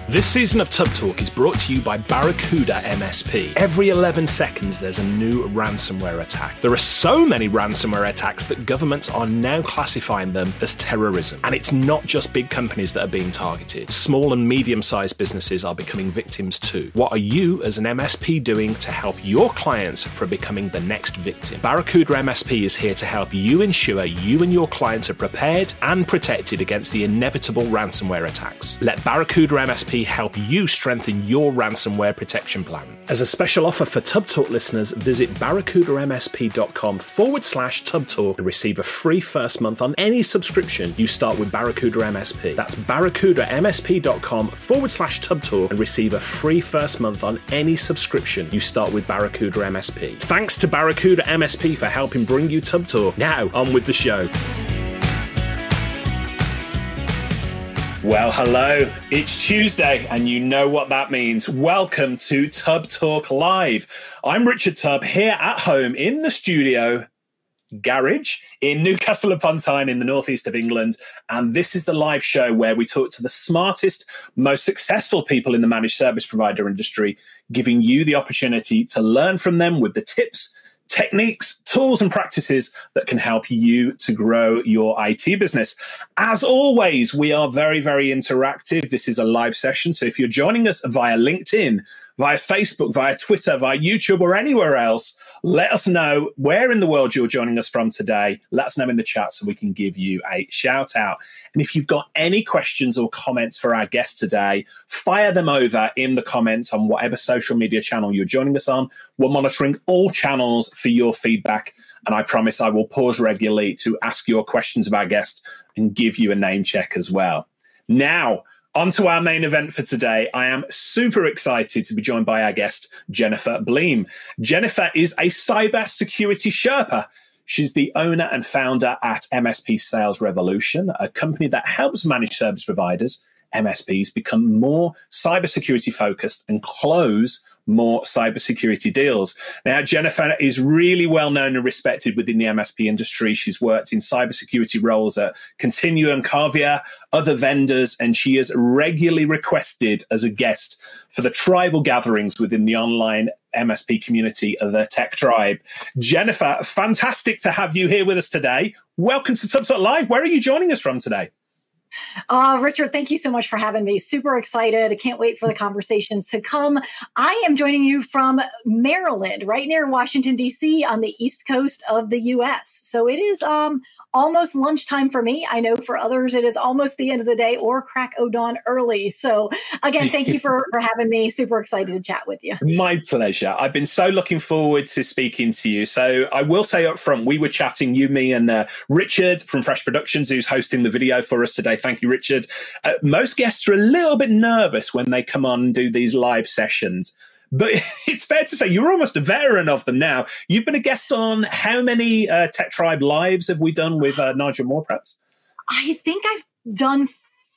This season of Tub Talk is brought to you by Barracuda MSP. Every 11 seconds, there's a new ransomware attack. There are so many ransomware attacks that governments are now classifying them as terrorism. And it's not just big companies that are being targeted. Small and medium-sized businesses are becoming victims too. What are you as an MSP doing to help your clients from becoming the next victim? Barracuda MSP is here to help you ensure you and your clients are prepared and protected against the inevitable ransomware attacks. Let Barracuda MSP help you strengthen your ransomware protection plan. As a special offer for Tub Talk listeners, visit barracudamsp.com/Tub Talk and receive a free first month on any subscription you start with Barracuda MSP. That's barracudamsp.com/Tub Talk and receive a free first month on any subscription you start with Barracuda MSP. Thanks to Barracuda MSP for helping bring you Tub Talk. Now, on with the show. Well, hello, it's Tuesday, and you know what that means. Welcome to Tub Talk Live. I'm Richard Tubb, here at home in the studio garage in Newcastle upon Tyne in the northeast of England, and this is the live show where we talk to the smartest, most successful people in the managed service provider industry, giving you the opportunity to learn from them with the tips, techniques, tools, and practices that can help you to grow your IT business. As always, we are very, very interactive. This is a live session. So if you're joining us via LinkedIn, via Facebook, via Twitter, via YouTube, or anywhere else, let us know where in the world you're joining us from today. Let us know in the chat so we can give you a shout out. And if you've got any questions or comments for our guest today, fire them over in the comments on whatever social media channel you're joining us on. We're monitoring all channels for your feedback. And I promise I will pause regularly to ask your questions of our guest and give you a name check as well. Now, on to our main event for today. I am super excited to be joined by our guest, Jennifer Bleem. Jennifer is a cybersecurity Sherpa. She's the owner and founder at MSP Sales Revolution, a company that helps managed service providers, MSPs, become more cybersecurity focused and close more cybersecurity deals. Now, Jennifer is really well known and respected within the MSP industry. She's worked in cybersecurity roles at Continuum, Carvier, other vendors, and she is regularly requested as a guest for the tribal gatherings within the online MSP community of the Tech Tribe. Jennifer, fantastic to have you here with us today. Welcome to Tub Talk Live. Where are you joining us from today? Richard, thank you so much for having me. Super excited. I can't wait for the conversations to come. I am joining you from Maryland, right near Washington, D.C. on the East Coast of the U.S. So it is almost lunchtime for me. I know for others, it is almost the end of the day or crack o' dawn early. So again, thank you for having me. Super excited to chat with you. My pleasure. I've been so looking forward to speaking to you. So I will say up front, we were chatting, you, me, and Richard from Fresh Productions, who's hosting the video for us today. Thank you, Richard. Most guests are a little bit nervous when they come on and do these live sessions. But it's fair to say you're almost a veteran of them now. You've been a guest on how many Tech Tribe Lives have we done with Nigel Moore, perhaps? I think I've done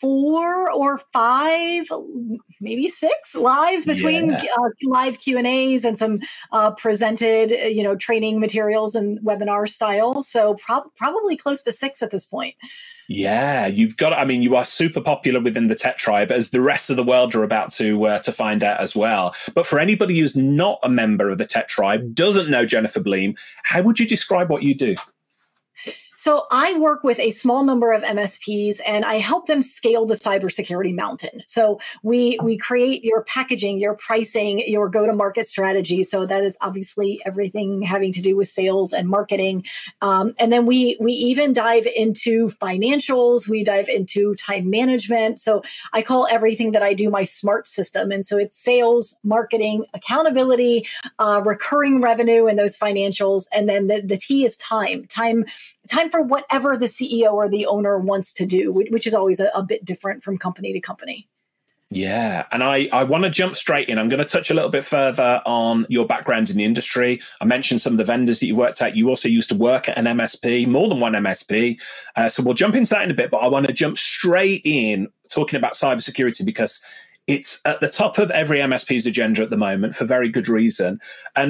4 or 5, maybe 6 lives between live Q&As and some presented, training materials and webinar style. So probably close to 6 at this point. Yeah, you are super popular within the Tech Tribe, as the rest of the world are about to find out as well. But for anybody who's not a member of the Tech Tribe, doesn't know Jennifer Bleem, how would you describe what you do? So I work with a small number of MSPs and I help them scale the cybersecurity mountain. So we create your packaging, your pricing, your go-to-market strategy. So that is obviously everything having to do with sales and marketing. And then we even dive into financials. We dive into time management. So I call everything that I do my SMART system. And so it's sales, marketing, accountability, recurring revenue, and those financials. And then the T is time for whatever the CEO or the owner wants to do, which is always a bit different from company to company. Yeah. And I want to jump straight in. I'm going to touch a little bit further on your background in the industry. I mentioned some of the vendors that you worked at. You also used to work at an MSP, more than one MSP. So we'll jump into that in a bit, but I want to jump straight in talking about cybersecurity because it's at the top of every MSP's agenda at the moment for very good reason. And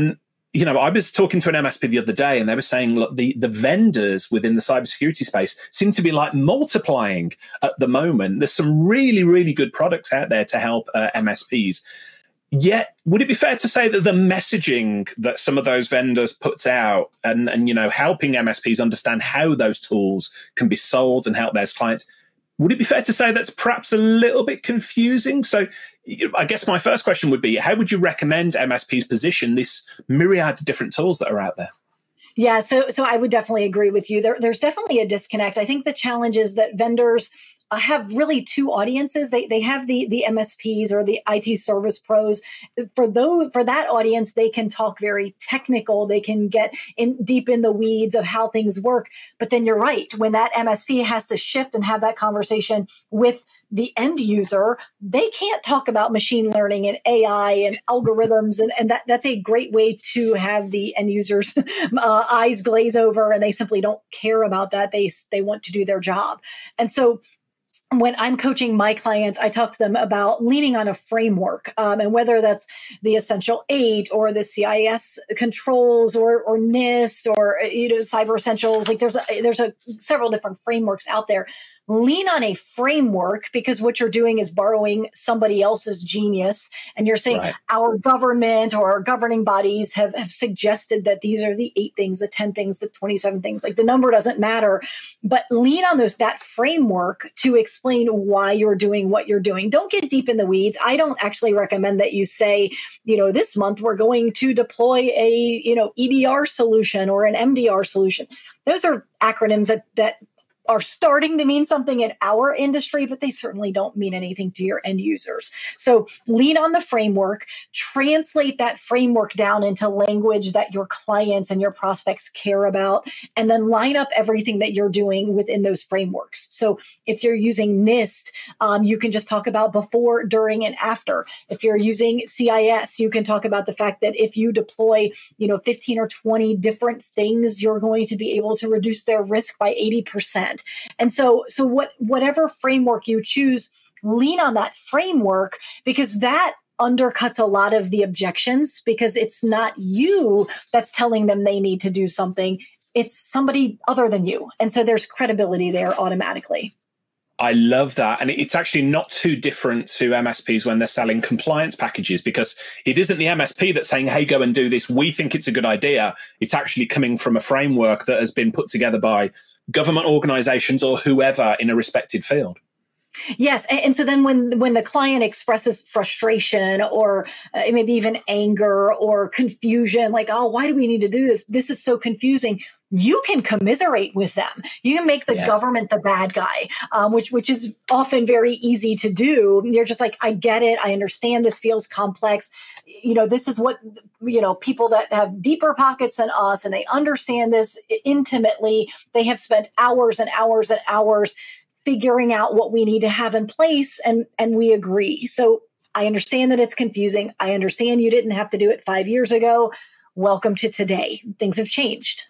I was talking to an MSP the other day, and they were saying, look, the vendors within the cybersecurity space seem to be like multiplying at the moment. There's some really, really good products out there to help MSPs. Yet, would it be fair to say that the messaging that some of those vendors puts out and helping MSPs understand how those tools can be sold and help their clients, would it be fair to say that's perhaps a little bit confusing? So I guess my first question would be, how would you recommend MSPs position this myriad of different tools that are out there? Yeah, so I would definitely agree with you. There's definitely a disconnect. I think the challenge is that vendors have really two audiences. They have the MSPs or the IT service pros. For that audience, they can talk very technical. They can get deep in the weeds of how things work. But then you're right. When that MSP has to shift and have that conversation with the end user, they can't talk about machine learning and AI and algorithms. And that's a great way to have the end users eyes glaze over, and they simply don't care about that. They want to do their job. And so when I'm coaching my clients, I talk to them about leaning on a framework, and whether that's the Essential 8 or the CIS controls or NIST or Cyber Essentials. Like there's several different frameworks out there. Lean on a framework, because what you're doing is borrowing somebody else's genius. And you're saying Our government or our governing bodies have suggested that these are the 8 things, the 10 things, the 27 things. Like the number doesn't matter, but lean on that framework to explain why you're doing what you're doing. Don't get deep in the weeds. I don't actually recommend that you say, this month we're going to deploy a, EDR solution or an MDR solution. Those are acronyms that are starting to mean something in our industry, but they certainly don't mean anything to your end users. So lean on the framework, translate that framework down into language that your clients and your prospects care about, and then line up everything that you're doing within those frameworks. So if you're using NIST, you can just talk about before, during, and after. If you're using CIS, you can talk about the fact that if you deploy, 15 or 20 different things, you're going to be able to reduce their risk by 80%. And so whatever framework you choose, lean on that framework, because that undercuts a lot of the objections, because it's not you that's telling them they need to do something. It's somebody other than you. And so there's credibility there automatically. I love that. And it's actually not too different to MSPs when they're selling compliance packages, because it isn't the MSP that's saying, hey, go and do this. We think it's a good idea. It's actually coming from a framework that has been put together by government organizations or whoever in a respected field. Yes. And so then when the client expresses frustration or maybe even anger or confusion, like, oh, why do we need to do this? This is so confusing. You can commiserate with them. You can make the government the bad guy, which is often very easy to do. You're just like, I get it. I understand this feels complex. This is what, people that have deeper pockets than us, and they understand this intimately. They have spent hours and hours and hours figuring out what we need to have in place, and we agree. So I understand that it's confusing. I understand you didn't have to do it 5 years ago. Welcome to today. Things have changed.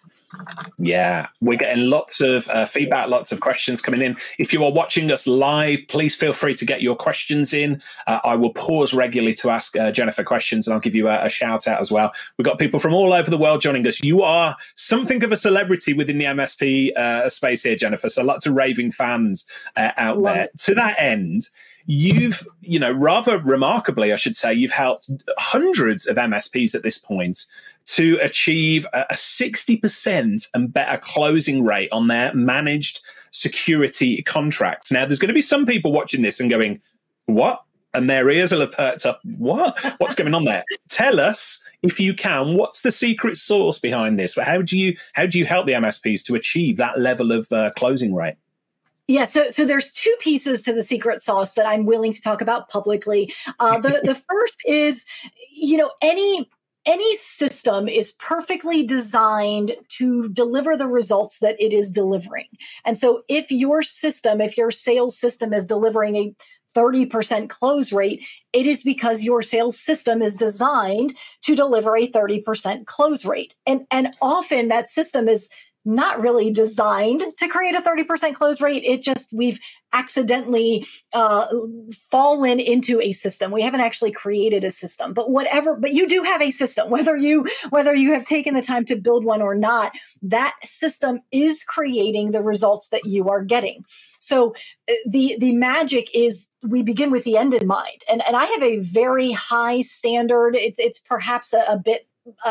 Yeah, we're getting lots of feedback, lots of questions coming in. If you are watching us live, please feel free to get your questions in. I will pause regularly to ask Jennifer questions, and I'll give you a shout out as well. We've got people from all over the world joining us. You are something of a celebrity within the MSP space here, Jennifer. So lots of raving fans out there. To that end, you've, rather remarkably, I should say, you've helped hundreds of MSPs at this point to achieve a 60% and better closing rate on their managed security contracts. Now, there's going to be some people watching this and going, what? And their ears will have perked up. What? What's going on there? Tell us, if you can, what's the secret sauce behind this? How do you help the MSPs to achieve that level of closing rate? Yeah, so there's 2 pieces to the secret sauce that I'm willing to talk about publicly. The first is, any system is perfectly designed to deliver the results that it is delivering. And so if your sales system is delivering a 30% close rate, it is because your sales system is designed to deliver a 30% close rate. And often that system is not really designed to create a 30% close rate. It just, we've accidentally fallen into a system. We haven't actually created a system, but you do have a system, whether you have taken the time to build one or not, that system is creating the results that you are getting. So the magic is we begin with the end in mind. And I have a very high standard. It's perhaps a bit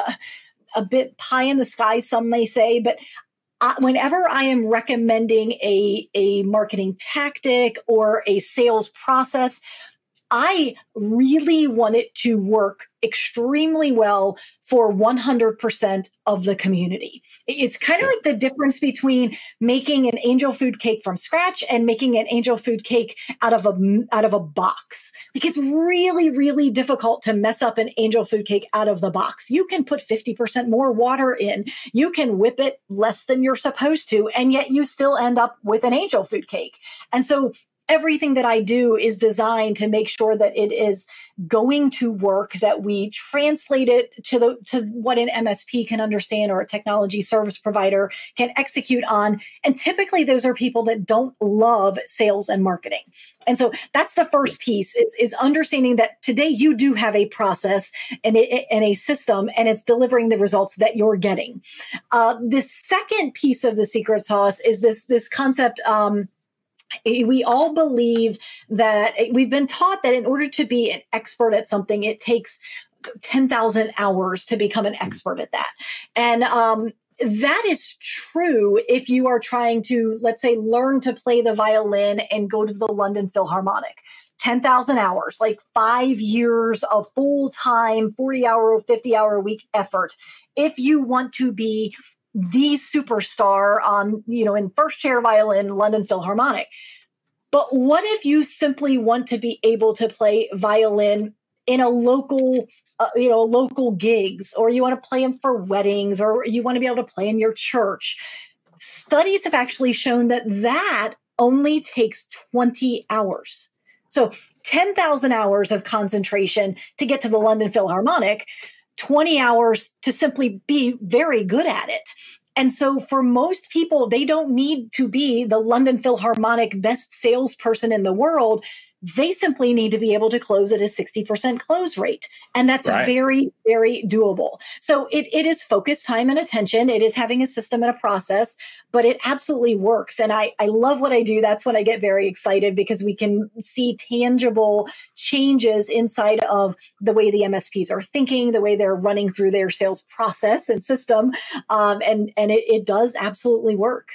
pie in the sky, some may say, but whenever I am recommending a marketing tactic or a sales process, I really want it to work extremely well for 100% of the community. It's kind of like the difference between making an angel food cake from scratch and making an angel food cake out of a box. Like, it's really, really difficult to mess up an angel food cake out of the box. You can put 50% more water in. You can whip it less than you're supposed to, and yet you still end up with an angel food cake. And so everything that I do is designed to make sure that it is going to work, that we translate it to what an MSP can understand or a technology service provider can execute on. And typically those are people that don't love sales and marketing. And so that's the first piece is understanding that today you do have a process and a system, and it's delivering the results that you're getting. The second piece of the secret sauce is this concept, we all believe that we've been taught that in order to be an expert at something, it takes 10,000 hours to become an expert at that. And that is true if you are trying to, let's say, learn to play the violin and go to the London Philharmonic. 10,000 hours, like 5 years of full-time, 40-hour, 50-hour a week effort. If you want to be the superstar on, in first chair violin, London Philharmonic. But what if you simply want to be able to play violin in a local, local gigs, or you want to play them for weddings, or you want to be able to play in your church? Studies have actually shown that only takes 20 hours. So 10,000 hours of concentration to get to the London Philharmonic, 20 hours to simply be very good at it. And so for most people, they don't need to be the London Philharmonic best salesperson in the world. They simply need to be able to close at a 60% close rate. And that's very, very doable. So it is focused time and attention. It is having a system and a process, but it absolutely works. And I love what I do. That's when I get very excited, because we can see tangible changes inside of the way the MSPs are thinking, the way they're running through their sales process and system. And it does absolutely work.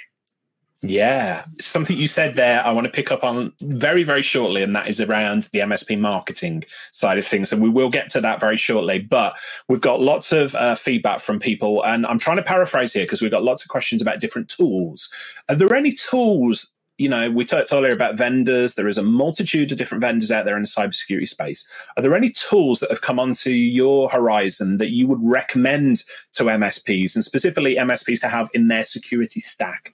Yeah. Something you said there, I want to pick up on very, very shortly, and that is around the MSP marketing side of things. And we will get to that very shortly, but we've got lots of feedback from people, and I'm trying to paraphrase here because we've got lots of questions about different tools. Are there any tools? We talked earlier about vendors. There is a multitude of different vendors out there in the cybersecurity space. Are there any tools that have come onto your horizon that you would recommend to MSPs, and specifically MSPs to have in their security stack?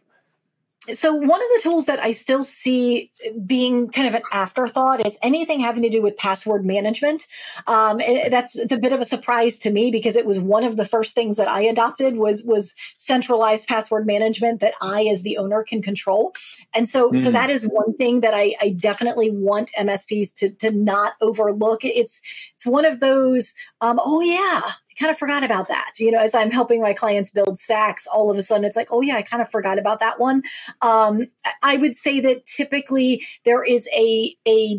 So one of the tools that I still see being kind of an afterthought is anything having to do with password management. It's a bit of a surprise to me, because it was one of the first things that I adopted was centralized password management that I, as the owner, can control. And so that is one thing that I definitely want MSPs to not overlook. It's one of those, I kind of forgot about that. As I'm helping my clients build stacks, all of a sudden it's like, oh yeah, I kind of forgot about that one. I would say that typically there is a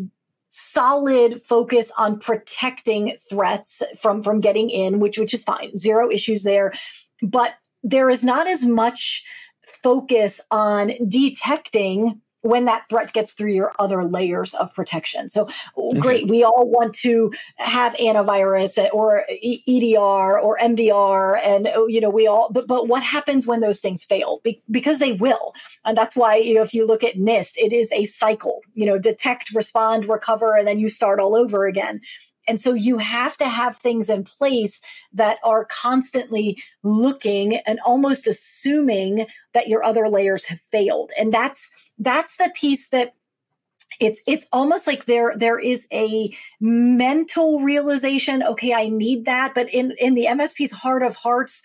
solid focus on protecting threats from getting in, which is fine. Zero issues there. But there is not as much focus on detecting when that threat gets through your other layers of protection. So great, we all want to have antivirus or EDR or MDR, and but what happens when those things fail? Because they will. And that's why, if you look at NIST, it is a cycle, detect, respond, recover, and then you start all over again. And so you have to have things in place that are constantly looking and almost assuming that your other layers have failed. And that's the piece that it's almost like there is a mental realization, okay, I need that. But in the MSP's heart of hearts,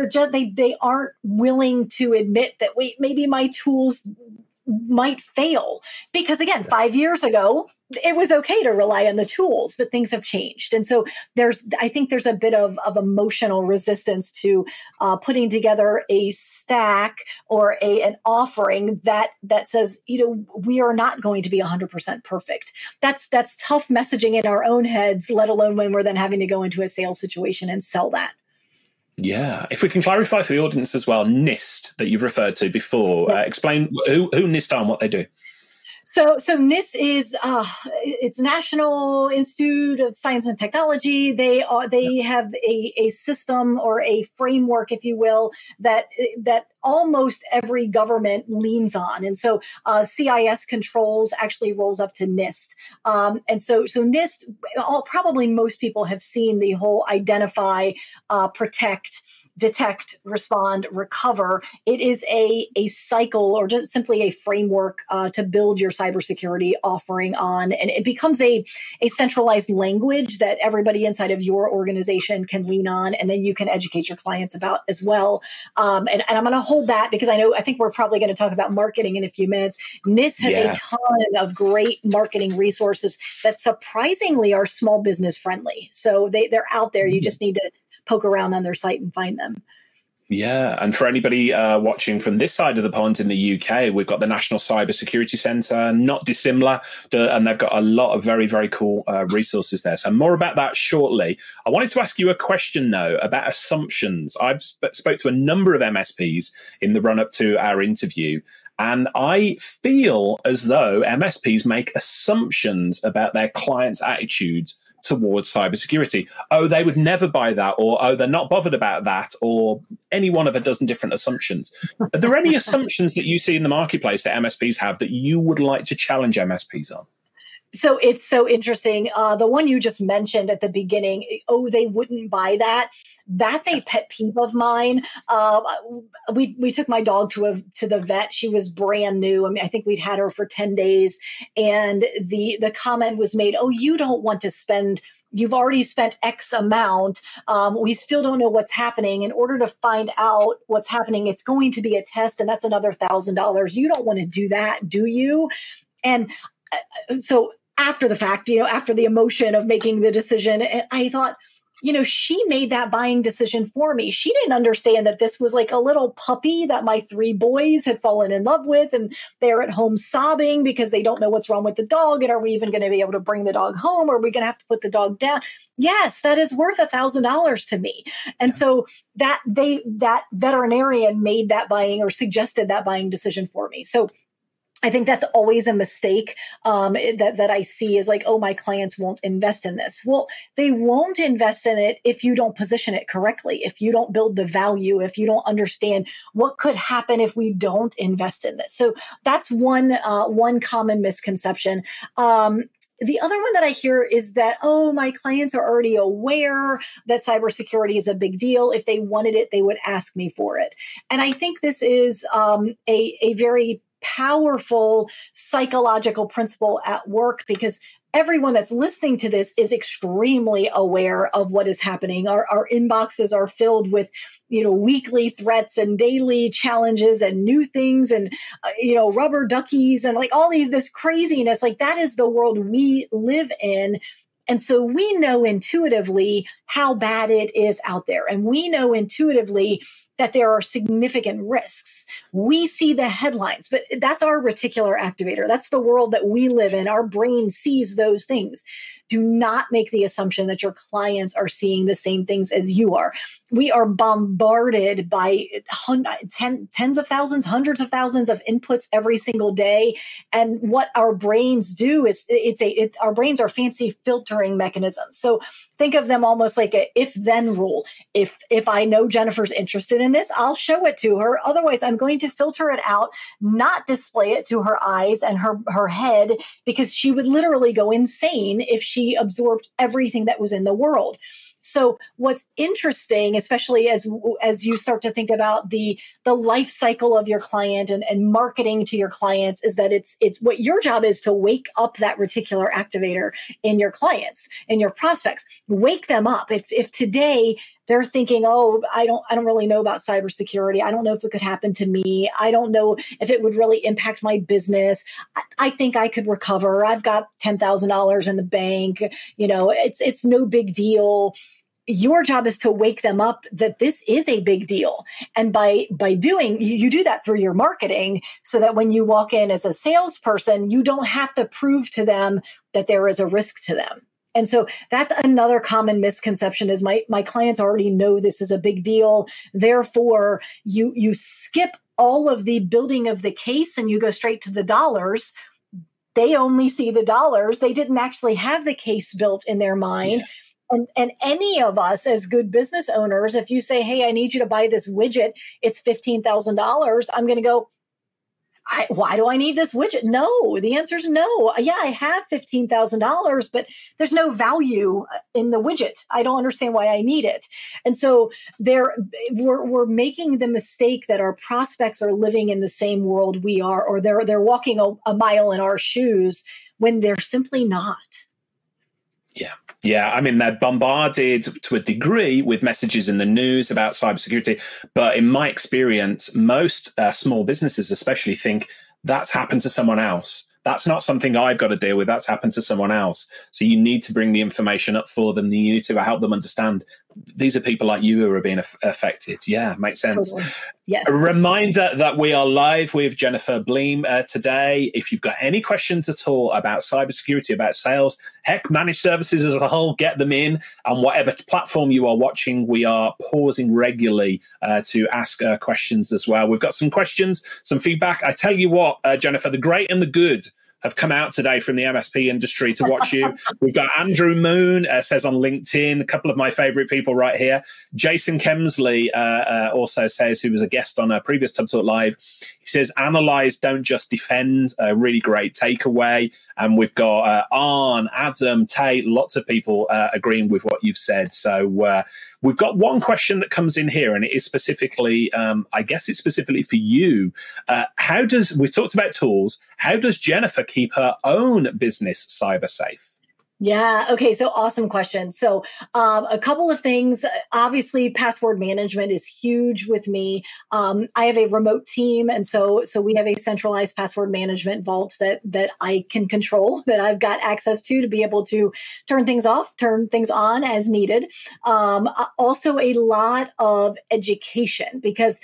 they aren't willing to admit that, wait, maybe my tools might fail. Because again, 5 years ago, it was okay to rely on the tools, but things have changed. And so I think there's a bit of emotional resistance to putting together a stack or an offering that says, we are not going to be 100% perfect. That's tough messaging in our own heads, let alone when we're then having to go into a sales situation and sell that. Yeah. If we can clarify for the audience as well, NIST that you've referred to before, explain who NIST are and what they do. So NIST is it's National Institute of Science and Technology. They have a system or a framework, if you will, that almost every government leans on. And so CIS controls actually rolls up to NIST. And so NIST, probably most people have seen the whole identify, protect, detect, respond, recover. It is a cycle or just simply a framework to build your cybersecurity offering on. And it becomes a centralized language that everybody inside of your organization can lean on, and then you can educate your clients about as well. And I'm going to hold that because I think we're probably going to talk about marketing in a few minutes. NIST has a ton of great marketing resources that surprisingly are small business friendly. So they're out there. You just need to poke around on their site and find them. Yeah. And for anybody watching from this side of the pond in the UK, we've got the National Cybersecurity Centre, not dissimilar, and they've got a lot of very, very cool resources there. So more about that shortly. I wanted to ask you a question, though, about assumptions. I've spoke to a number of MSPs in the run-up to our interview, and I feel as though MSPs make assumptions about their clients' attitudes towards cybersecurity. Oh, they would never buy that, or oh, they're not bothered about that, or any one of a dozen different assumptions. Are there any assumptions that you see in the marketplace that MSPs have that you would like to challenge MSPs on? So it's so interesting. The one you just mentioned at the beginning, oh, they wouldn't buy that. That's a pet peeve of mine. We took my dog to the vet. She was brand new. I mean, I think we'd had her for 10 days. And the comment was made, oh, you don't want to spend, you've already spent X amount. We still don't know what's happening. In order to find out what's happening, it's going to be a test, and that's another $1,000. You don't want to do that, do you? And so after the fact, after the emotion of making the decision, I thought, she made that buying decision for me. She didn't understand that this was like a little puppy that my 3 boys had fallen in love with, and they're at home sobbing because they don't know what's wrong with the dog. And are we even going to be able to bring the dog home? Or are we going to have to put the dog down? Yes, that is worth $1,000 to me. And so that veterinarian made that buying or suggested that buying decision for me. So I think that's always a mistake that I see is like, oh, my clients won't invest in this. Well, they won't invest in it if you don't position it correctly, if you don't build the value, if you don't understand what could happen if we don't invest in this. So that's one common misconception. The other one that I hear is that, oh, my clients are already aware that cybersecurity is a big deal. If they wanted it, they would ask me for it. And I think this is a very powerful psychological principle at work, because everyone that's listening to this is extremely aware of what is happening. Our inboxes are filled with, weekly threats and daily challenges and new things and, rubber duckies and like all this craziness. Like that is the world we live in. And so we know intuitively how bad it is out there. And we know intuitively that there are significant risks. We see the headlines, but that's our reticular activator. That's the world that we live in. Our brain sees those things. Do not make the assumption that your clients are seeing the same things as you are. We are bombarded by tens of thousands, hundreds of thousands of inputs every single day. And what our brains do is our brains are fancy filtering mechanisms. So think of them almost like a if-then rule. If I know Jennifer's interested in this, I'll show it to her. Otherwise, I'm going to filter it out, not display it to her eyes and her head, because she would literally go insane if she absorbed everything that was in the world. So what's interesting, especially as you start to think about the life cycle of your client and marketing to your clients, is that it's what your job is to wake up that reticular activator in your clients and your prospects. Wake them up. If today they're thinking, oh, I don't really know about cybersecurity. I don't know if it could happen to me. I don't know if it would really impact my business. I think I could recover. I've got $10,000 in the bank. It's no big deal. Your job is to wake them up that this is a big deal. And by doing, you do that through your marketing so that when you walk in as a salesperson, you don't have to prove to them that there is a risk to them. And so that's another common misconception is my clients already know this is a big deal. Therefore, you skip all of the building of the case and you go straight to the dollars. They only see the dollars. They didn't actually have the case built in their mind. Yeah. And any of us as good business owners, if you say, hey, I need you to buy this widget, it's $15,000, I'm going to go, why do I need this widget? No, the answer is no. Yeah, I have $15,000, but there's no value in the widget. I don't understand why I need it. And so we're making the mistake that our prospects are living in the same world we are, or they're walking a mile in our shoes when they're simply not. Yeah. Yeah, I mean, they're bombarded to a degree with messages in the news about cybersecurity. But in my experience, most small businesses especially think that's happened to someone else. That's not something I've got to deal with. That's happened to someone else. So you need to bring the information up for them. You need to help them understand these are people like you who are being affected. Yeah, makes sense. Totally. Yes. A reminder that we are live with Jennifer Bleem today. If you've got any questions at all about cybersecurity, about sales, heck, managed services as a whole, get them in. On whatever platform you are watching, we are pausing regularly to ask questions as well. We've got some questions, some feedback. I tell you what, Jennifer, the great and the good have come out today from the MSP industry to watch you. We've got Andrew Moon, says on LinkedIn, a couple of my favorite people right here. Jason Kemsley also says, who was a guest on a previous Tub Talk Live, he says, analyze, don't just defend. A really great takeaway. And we've got Arn, Adam, Tate, lots of people agreeing with what you've said. So we've got one question that comes in here, and it is specifically, I guess it's specifically for you. We've talked about tools. How does Jennifer keep her own business cyber safe? Yeah. Okay. So awesome question. So a couple of things. Obviously, password management is huge with me. I have a remote team. And so we have a centralized password management vault that I can control, that I've got access to be able to turn things off, turn things on as needed. Also a lot of education, because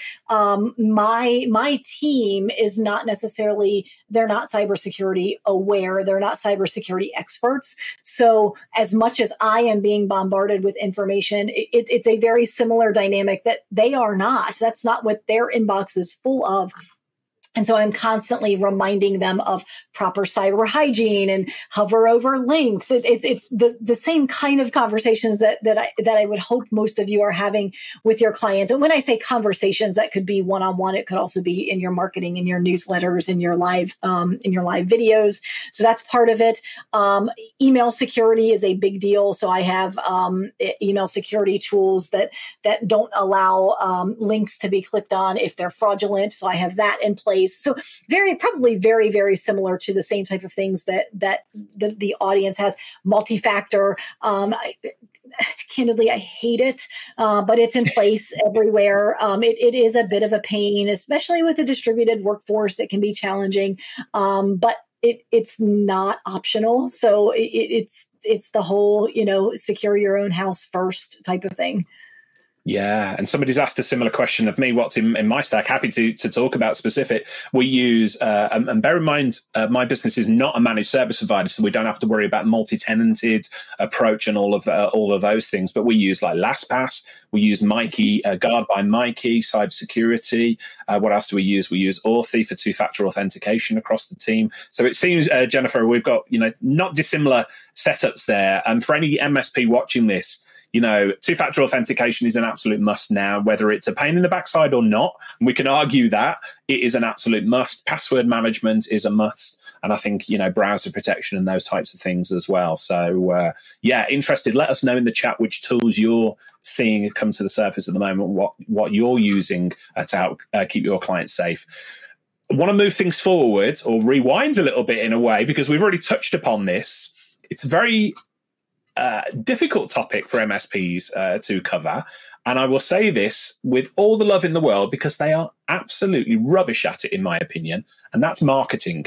my team is not necessarily, they're not cybersecurity aware. They're not cybersecurity experts. So as much as I am being bombarded with information, it's a very similar dynamic that they are not. That's not what their inbox is full of. And so I'm constantly reminding them of proper cyber hygiene and hover over links. It's the same kind of conversations that I would hope most of you are having with your clients. And when I say conversations, that could be one-on-one. It could also be in your marketing, in your newsletters, in your live videos. So that's part of it. Email security is a big deal. So I have email security tools that don't allow links to be clicked on if they're fraudulent. So I have that in place. So probably very, very similar to the same type of things that the audience has. Multi-factor. Candidly, I hate it, but it's in place everywhere. It is a bit of a pain, especially with a distributed workforce. It can be challenging, but it's not optional. So it's the whole, secure your own house first type of thing. Yeah, and somebody's asked a similar question of me. What's in my stack? Happy to talk about specific. We use, and bear in mind, my business is not a managed service provider, so we don't have to worry about multi-tenanted approach and all of those things. But we use like LastPass. We use Mikey, Guard by Mikey, cybersecurity. What else do we use? We use Authy for two-factor authentication across the team. So it seems, Jennifer, we've got not dissimilar setups there. And for any MSP watching this, two-factor authentication is an absolute must now, whether it's a pain in the backside or not. And we can argue that it is an absolute must. Password management is a must. And I think, browser protection and those types of things as well. So, interested. Let us know in the chat which tools you're seeing come to the surface at the moment, what you're using to help keep your clients safe. I want to move things forward or rewind a little bit in a way, because we've already touched upon this. It's a very difficult topic for MSPs to cover. And I will say this with all the love in the world, because they are absolutely rubbish at it, in my opinion, and that's marketing.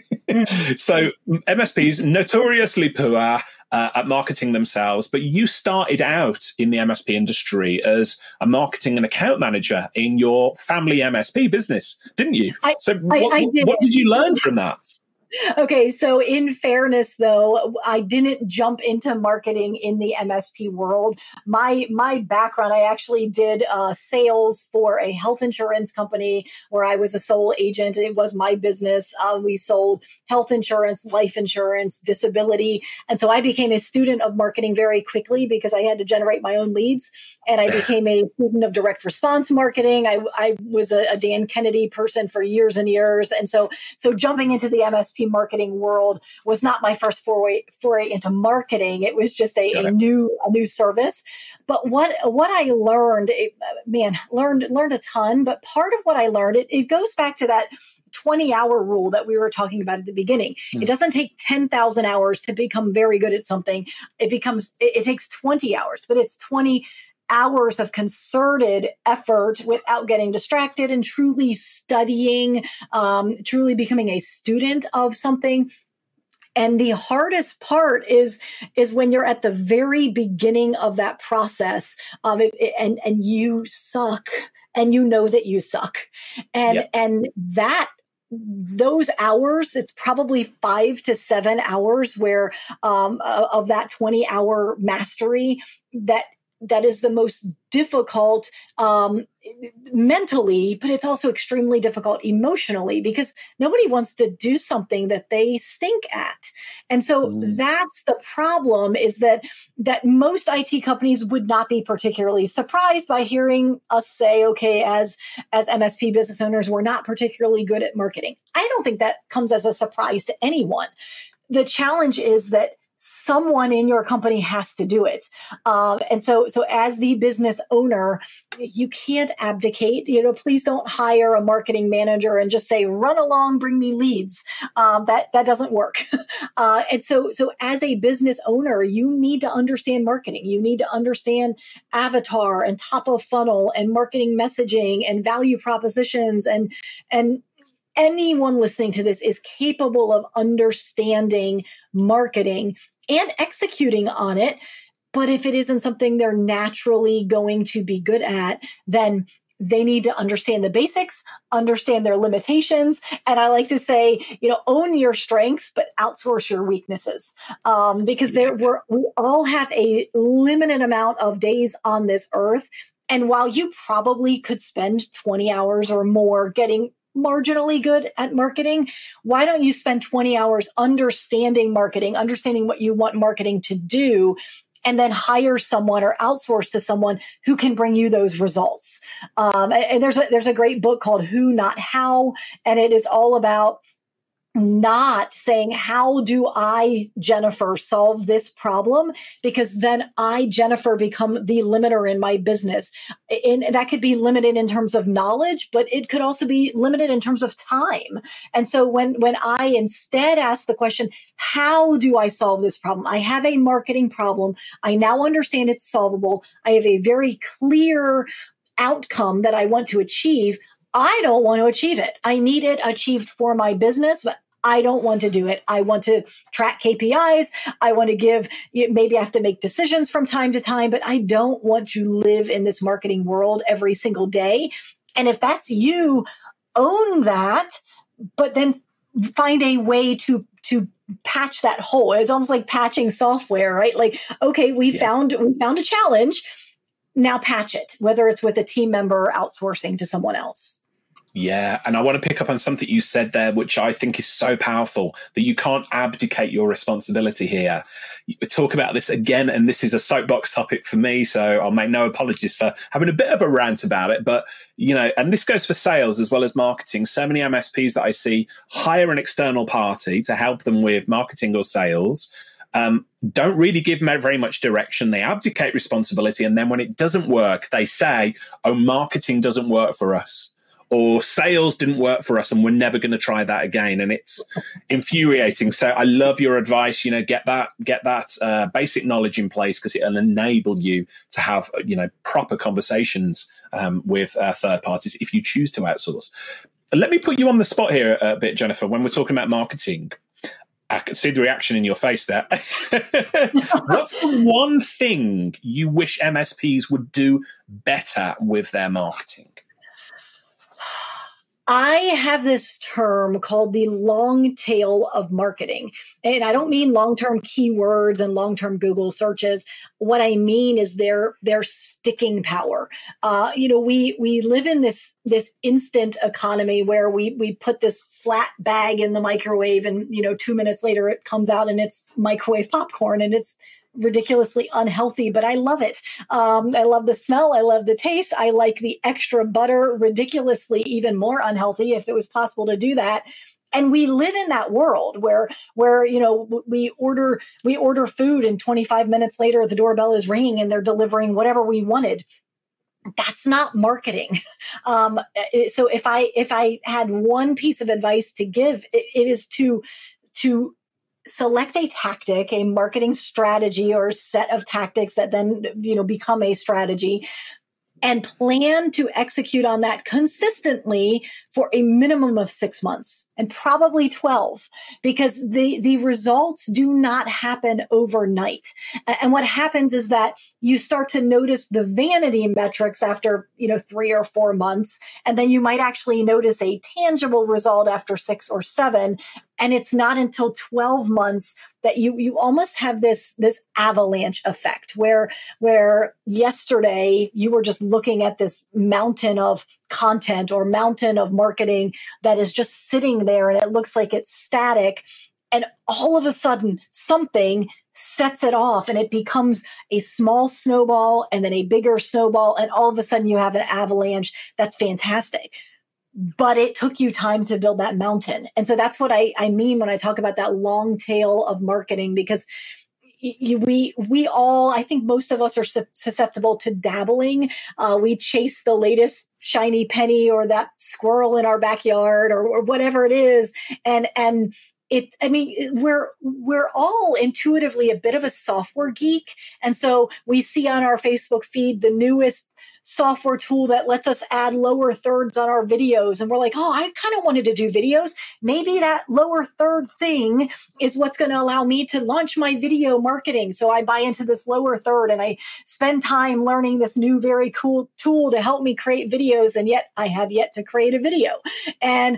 So MSPs notoriously poor at marketing themselves, but you started out in the MSP industry as a marketing and account manager in your family MSP business, didn't you? What did you learn from that? Okay, so in fairness, though, I didn't jump into marketing in the MSP world. My background, I actually did sales for a health insurance company where I was a sole agent. It was my business. We sold health insurance, life insurance, disability. And so I became a student of marketing very quickly because I had to generate my own leads. And I became a student of direct response marketing. I was a Dan Kennedy person for years and years. And so jumping into the MSP marketing world was not my first foray into marketing. It was just a new service. But what I learned, learned a ton. But part of what I learned, it goes back to that 20-hour rule that we were talking about at the beginning. It doesn't take 10,000 hours to become very good at something. It takes 20 hours, but it's 20 hours of concerted effort without getting distracted and truly studying, truly becoming a student of something. And the hardest part is when you're at the very beginning of that process, and you suck, and you know that you suck, and that. Those hours, it's probably 5 to 7 hours where of that 20-hour mastery that is the most difficult mentally, but it's also extremely difficult emotionally because nobody wants to do something that they stink at. And so that's the problem, is that most IT companies would not be particularly surprised by hearing us say, okay, as MSP business owners, we're not particularly good at marketing. I don't think that comes as a surprise to anyone. The challenge is that someone in your company has to do it. And so as the business owner, you can't abdicate. Please don't hire a marketing manager and just say, run along, bring me leads. That doesn't work. And so as a business owner, you need to understand marketing. You need to understand avatar and top of funnel and marketing messaging and value propositions and anyone listening to this is capable of understanding marketing and executing on it. But if it isn't something they're naturally going to be good at, then they need to understand the basics, understand their limitations. And I like to say, own your strengths, but outsource your weaknesses. Because we all have a limited amount of days on this earth. And while you probably could spend 20 hours or more getting marginally good at marketing, why don't you spend 20 hours understanding marketing, understanding what you want marketing to do, and then hire someone or outsource to someone who can bring you those results? And there's a great book called Who Not How, and it is all about not saying, how do I, Jennifer, solve this problem? Because then I, Jennifer, become the limiter in my business. And that could be limited in terms of knowledge, but it could also be limited in terms of time. And so when I instead ask the question, how do I solve this problem? I have a marketing problem. I now understand it's solvable. I have a very clear outcome that I want to achieve. I don't want to achieve it. I need it achieved for my business, but I don't want to do it. I want to track KPIs. I want to maybe I have to make decisions from time to time, but I don't want to live in this marketing world every single day. And if that's you, own that, but then find a way to patch that hole. It's almost like patching software, right? Like, okay, we found a challenge. Now patch it, whether it's with a team member or outsourcing to someone else. Yeah, and I want to pick up on something you said there, which I think is so powerful, that you can't abdicate your responsibility here. You talk about this again, and this is a soapbox topic for me, so I'll make no apologies for having a bit of a rant about it. But, and this goes for sales as well as marketing. So many MSPs that I see hire an external party to help them with marketing or sales, don't really give very much direction. They abdicate responsibility, and then when it doesn't work, they say, oh, marketing doesn't work for us, or sales didn't work for us and we're never going to try that again. And it's infuriating. So I love your advice, get that basic knowledge in place, because it'll enable you to have, proper conversations with third parties if you choose to outsource. Let me put you on the spot here a bit, Jennifer, when we're talking about marketing. I can see the reaction in your face there. What's the one thing you wish MSPs would do better with their marketing? I have this term called the long tail of marketing. And I don't mean long-term keywords and long-term Google searches. What I mean is their sticking power. We live in this instant economy where we put this flat bag in the microwave, and 2 minutes later it comes out and it's microwave popcorn, and it's ridiculously unhealthy, but I love it. I love the smell. I love the taste. I like the extra butter, ridiculously even more unhealthy if it was possible to do that. And we live in that world where we order food, and 25 minutes later the doorbell is ringing and they're delivering whatever we wanted. That's not marketing. So if I had one piece of advice to give, it is to select a tactic, a marketing strategy or set of tactics that then, become a strategy, and plan to execute on that consistently for a minimum of 6 months and probably 12, because the results do not happen overnight. And what happens is that you start to notice the vanity metrics after, 3 or 4 months, and then you might actually notice a tangible result after 6 or 7. And it's not until 12 months that you almost have this avalanche effect where yesterday you were just looking at this mountain of content or mountain of marketing that is just sitting there, and it looks like it's static. And all of a sudden something sets it off, and it becomes a small snowball and then a bigger snowball. And all of a sudden you have an avalanche. That's fantastic. But it took you time to build that mountain. And so that's what I mean when I talk about that long tail of marketing, because we all, I think most of us are susceptible to dabbling. We chase the latest shiny penny or that squirrel in our backyard or whatever it is. And we're all intuitively a bit of a software geek. And so we see on our Facebook feed the newest software tool that lets us add lower thirds on our videos. And we're like, oh, I kind of wanted to do videos. Maybe that lower third thing is what's going to allow me to launch my video marketing. So I buy into this lower third and I spend time learning this new, very cool tool to help me create videos. And yet I have yet to create a video. And,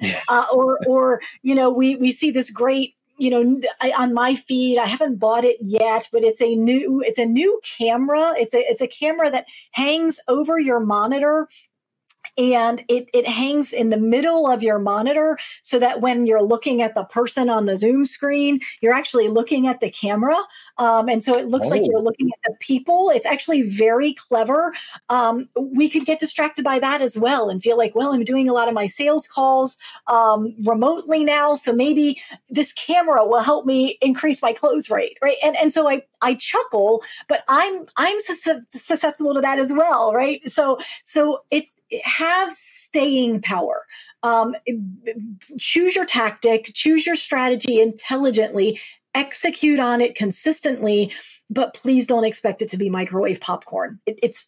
we see this great, on my feed, I haven't bought it yet, but it's a new camera. It's a camera that hangs over your monitor, and it hangs in the middle of your monitor so that when you're looking at the person on the Zoom screen, you're actually looking at the camera. And so it looks like you're looking at the people. It's actually very clever. We could get distracted by that as well and feel like, well, I'm doing a lot of my sales calls remotely now, so maybe this camera will help me increase my close rate, right? And so I chuckle, but I'm susceptible to that as well, right? So have staying power. Choose your tactic, choose your strategy intelligently, execute on it consistently, but please don't expect it to be microwave popcorn. It's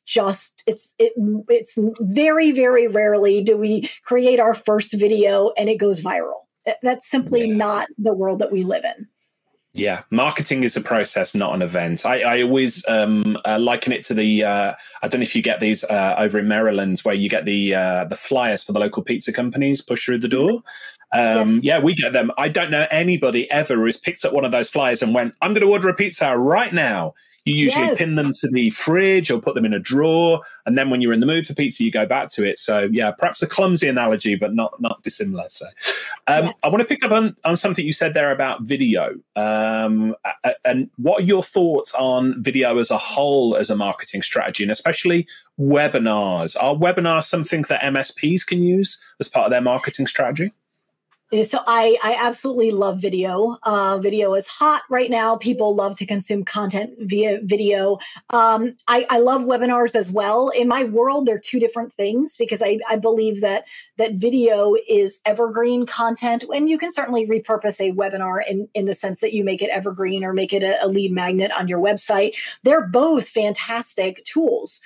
very, very rarely do we create our first video and it goes viral. That's simply not the world that we live in. Yeah, marketing is a process, not an event. I always liken it to the, I don't know if you get these over in Maryland, where you get the flyers for the local pizza companies pushed through the door. Yes. Yeah, we get them. I don't know anybody ever who's picked up one of those flyers and went, I'm going to order a pizza right now. You usually Yes. pin them to the fridge or put them in a drawer, and then when you're in the mood for pizza, you go back to it. So yeah, perhaps a clumsy analogy, but not dissimilar. So I Yes. want to pick up on something you said there about video. And what are your thoughts on video as a whole as a marketing strategy, and especially webinars? Are webinars something that MSPs can use as part of their marketing strategy? So I absolutely love video. Video is hot right now. People love to consume content via video. I love webinars as well. In my world, they're two different things because I believe that video is evergreen content, and you can certainly repurpose a webinar in the sense that you make it evergreen or make it a lead magnet on your website. They're both fantastic tools.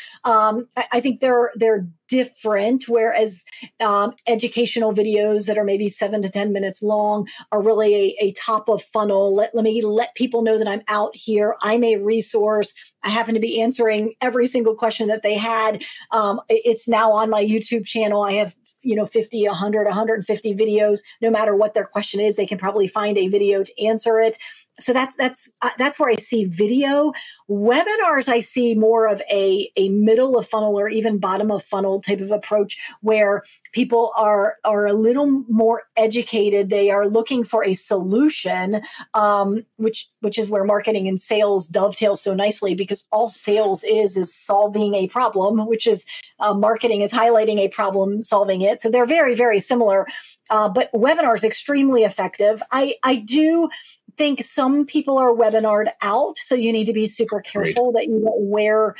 I think they're different, whereas educational videos that are maybe 7 to 10 minutes long are really a top of funnel. Let me let people know that I'm out here. I'm a resource. I happen to be answering every single question that they had. It's now on my YouTube channel. I have 50, 100, 150 videos. No matter what their question is, they can probably find a video to answer it. So that's where I see video. Webinars, I see more of a middle of funnel or even bottom of funnel type of approach where people are a little more educated. They are looking for a solution, which is where marketing and sales dovetail so nicely, because all sales is solving a problem, which is marketing is highlighting a problem, solving it. So they're very, very similar. But webinars extremely effective. I do think some people are webinared out, so you need to be super careful that you don't wear.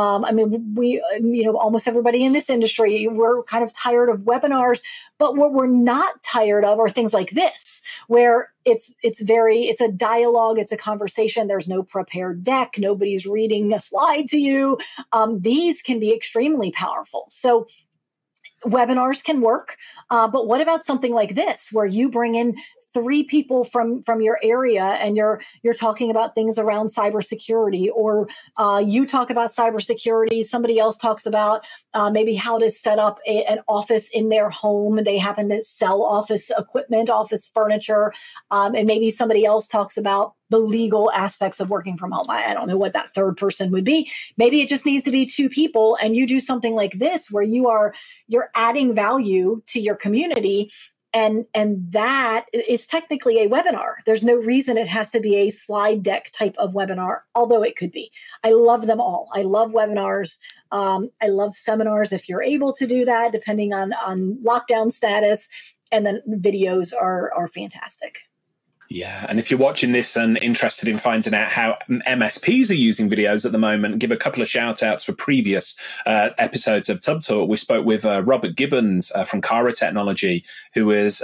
We, almost everybody in this industry, we're kind of tired of webinars, but what we're not tired of are things like this, where it's a dialogue, it's a conversation. There's no prepared deck. Nobody's reading a slide to you. These can be extremely powerful. So webinars can work, but what about something like this, where you bring in 3 people from your area and you're talking about things around cybersecurity, or you talk about cybersecurity, somebody else talks about maybe how to set up an office in their home. They happen to sell office equipment, office furniture, and maybe somebody else talks about the legal aspects of working from home. I don't know what that third person would be. Maybe it just needs to be 2 people, and you do something like this where you're adding value to your community. And that is technically a webinar. There's no reason it has to be a slide deck type of webinar, although it could be. I love them all. I love webinars. I love seminars if you're able to do that, depending on lockdown status. And then videos are fantastic. Yeah, and if you're watching this and interested in finding out how MSPs are using videos at the moment, give a couple of shout outs for previous episodes of Tub Talk. We spoke with Robert Gibbons from Cara Technology, who has,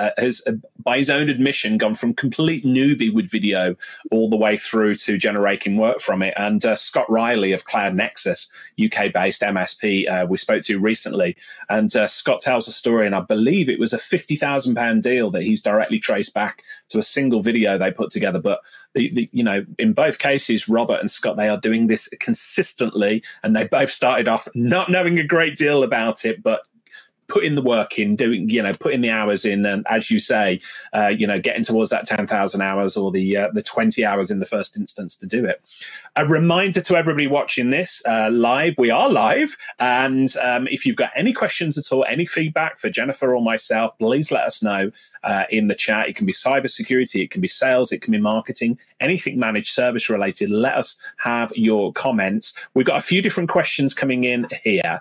by his own admission, gone from complete newbie with video all the way through to generating work from it. And Scott Riley of Cloud Nexus, UK-based MSP, we spoke to recently. And Scott tells a story, and I believe it was a £50,000 deal that he's directly traced back to a single video they put together. But in both cases, Robert and Scott, they are doing this consistently, and they both started off not knowing a great deal about it, but putting the work in, putting the hours in, and as you say, getting towards that 10,000 hours or the 20 hours in the first instance to do it. A reminder to everybody watching this live, we are live, and if you've got any questions at all, any feedback for Jennifer or myself, please let us know in the chat. It can be cybersecurity, it can be sales, it can be marketing, anything managed service related. Let us have your comments. We've got a few different questions coming in here.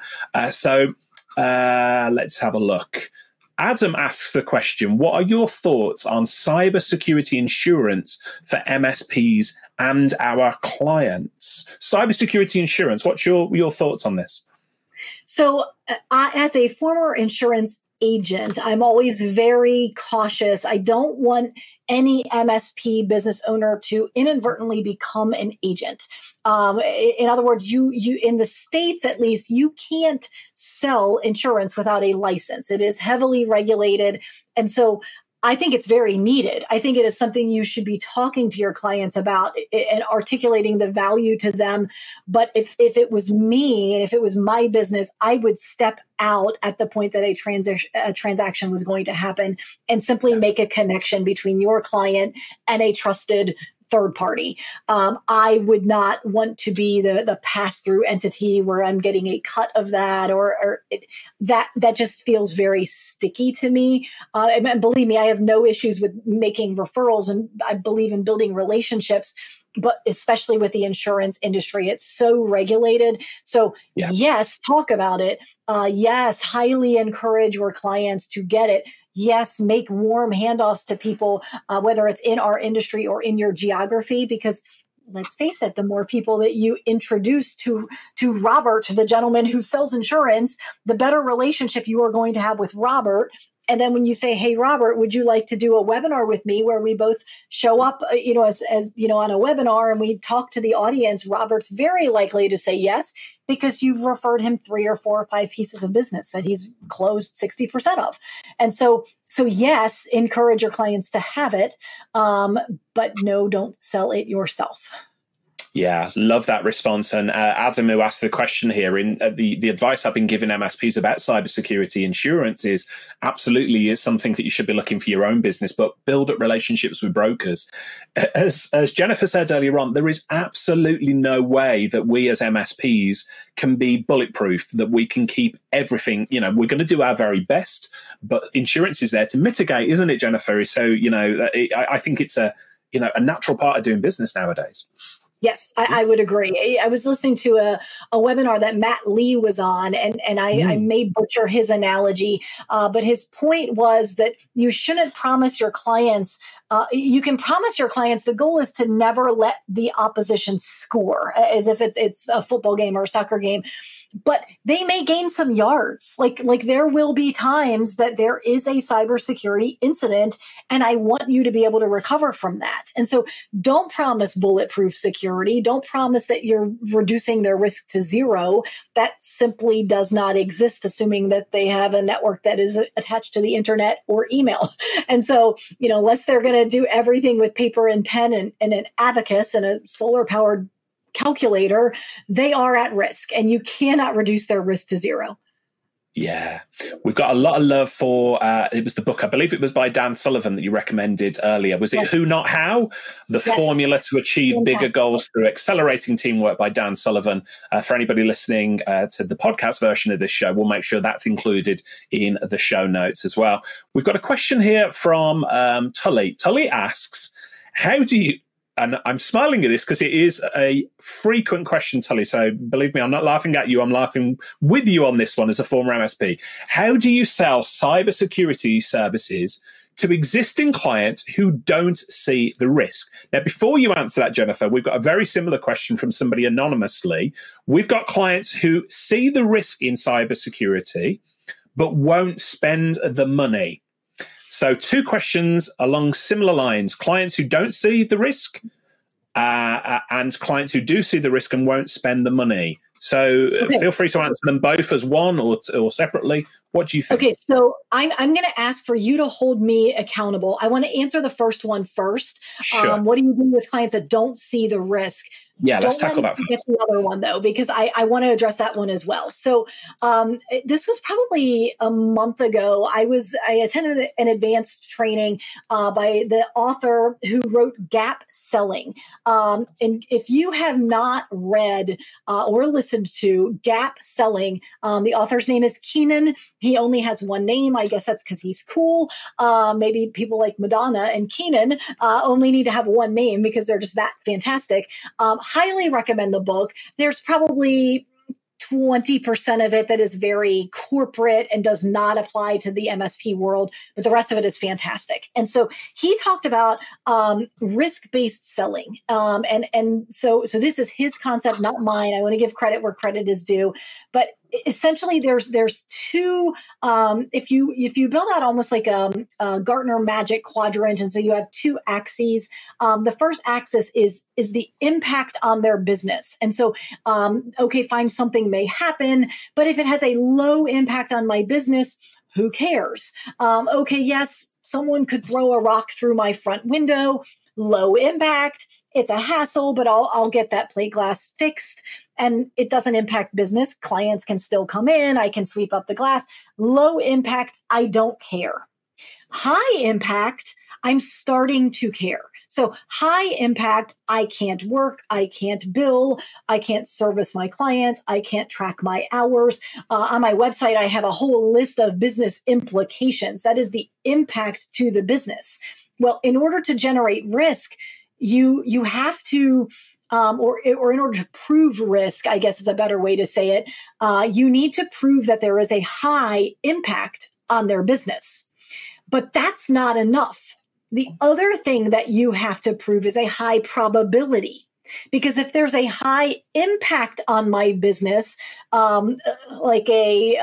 Let's have a look. Adam asks the question, what are your thoughts on cybersecurity insurance for MSPs and our clients? Cybersecurity insurance, what's your thoughts on this? So as a former insurance agent, I'm always very cautious. I don't want any MSP business owner to inadvertently become an agent. In other words, you in the States, at least, you can't sell insurance without a license. It is heavily regulated. And so I think it's very needed. I think it is something you should be talking to your clients about and articulating the value to them. But if it was me and if it was my business, I would step out at the point that a transaction was going to happen and simply make a connection between your client and a trusted third party. I would not want to be the pass-through entity where I'm getting a cut of that, that just feels very sticky to me. And believe me, I have no issues with making referrals, and I believe in building relationships. But especially with the insurance industry, it's so regulated. So yes, talk about it. Yes, highly encourage your clients to get it. Yes, make warm handoffs to people, whether it's in our industry or in your geography, because let's face it, the more people that you introduce to Robert, the gentleman who sells insurance, the better relationship you are going to have with Robert. And then when you say, hey, Robert, would you like to do a webinar with me where we both show up, as on a webinar and we talk to the audience, Robert's very likely to say yes, because you've referred him 3 or 4 or 5 pieces of business that he's closed 60% of. And so yes, encourage your clients to have it, but no, don't sell it yourself. Yeah, love that response. And Adam, who asked the question here, in the advice I've been giving MSPs about cybersecurity insurance is absolutely is something that you should be looking for your own business, but build up relationships with brokers. As Jennifer said earlier on, there is absolutely no way that we as MSPs can be bulletproof, that we can keep everything. We're going to do our very best, but insurance is there to mitigate, isn't it, Jennifer? So, I think it's a natural part of doing business nowadays. Yes, I would agree. I was listening to a webinar that Matt Lee was on, and I may butcher his analogy, but his point was that you shouldn't promise your clients. You can promise your clients the goal is to never let the opposition score, as if it's a football game or a soccer game. But they may gain some yards. Like there will be times that there is a cybersecurity incident, and I want you to be able to recover from that. And so don't promise bulletproof security. Don't promise that you're reducing their risk to zero. That simply does not exist, assuming that they have a network that is attached to the internet or email. And so, unless they're going to do everything with paper and pen and an abacus and a solar powered calculator, they are at risk, and you cannot reduce their risk to zero. Yeah, we've got a lot of love for, it was the book, I believe it was by Dan Sullivan that you recommended earlier. Was it Who Not How? The Formula to Achieve Bigger Goals Through Accelerating Teamwork by Dan Sullivan. For anybody listening to the podcast version of this show, we'll make sure that's included in the show notes as well. We've got a question here from Tully. Tully asks, how do you, and I'm smiling at this because it is a frequent question, Tully. So believe me, I'm not laughing at you. I'm laughing with you on this one as a former MSP. How do you sell cybersecurity services to existing clients who don't see the risk? Now, before you answer that, Jennifer, we've got a very similar question from somebody anonymously. We've got clients who see the risk in cybersecurity, but won't spend the money. So 2 questions along similar lines: clients who don't see the risk and clients who do see the risk and won't spend the money. So feel free to answer them both as one or separately. What do you think? Okay, so I'm going to ask for you to hold me accountable. I want to answer the first one first. Sure. What do you do with clients that don't see the risk? Yeah, let's tackle that first. Get the other one, though, because I want to address that one as well. So this was probably a month ago. I attended an advanced training by the author who wrote Gap Selling. And if you have not read or listened to Gap Selling, the author's name is Keenan. He only has one name. I guess that's because he's cool. Maybe people like Madonna and Keenan only need to have one name because they're just that fantastic. Highly recommend the book. There's probably 20% of it that is very corporate and does not apply to the MSP world, but the rest of it is fantastic. And so he talked about risk-based selling. And so this is his concept, not mine. I want to give credit where credit is due. But essentially, there's 2. If you build out almost like a Gartner Magic Quadrant, and so you have 2 axes. The first axis is the impact on their business, and so fine, something may happen, but if it has a low impact on my business, who cares? Yes, someone could throw a rock through my front window. Low impact. It's a hassle, but I'll get that plate glass fixed. And it doesn't impact business. Clients can still come in. I can sweep up the glass. Low impact, I don't care. High impact, I'm starting to care. So high impact, I can't work, I can't bill, I can't service my clients, I can't track my hours. On my website, I have a whole list of business implications. That is the impact to the business. Well, in order to generate risk, you have to, or in order to prove risk, I guess is a better way to say it, you need to prove that there is a high impact on their business. But that's not enough. The other thing that you have to prove is a high probability. Because if there's a high impact on my business, like a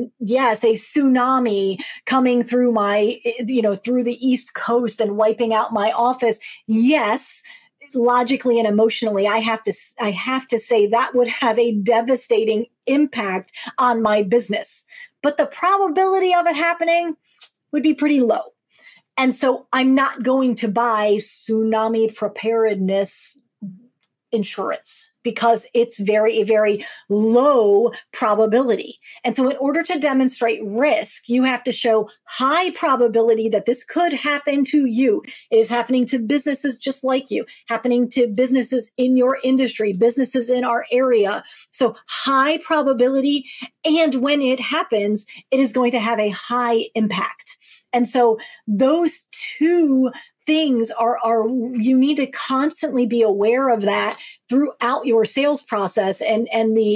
tsunami coming through through the East Coast and wiping out my office, yes, logically and emotionally, I have to say that would have a devastating impact on my business. But the probability of it happening would be pretty low. And so I'm not going to buy tsunami preparedness insurance because it's very, very low probability. And so in order to demonstrate risk, you have to show high probability that this could happen to you. It is happening to businesses just like you, happening to businesses in your industry, businesses in our area. So high probability. And when it happens, it is going to have a high impact. And so those two things are you need to constantly be aware of that throughout your sales process. And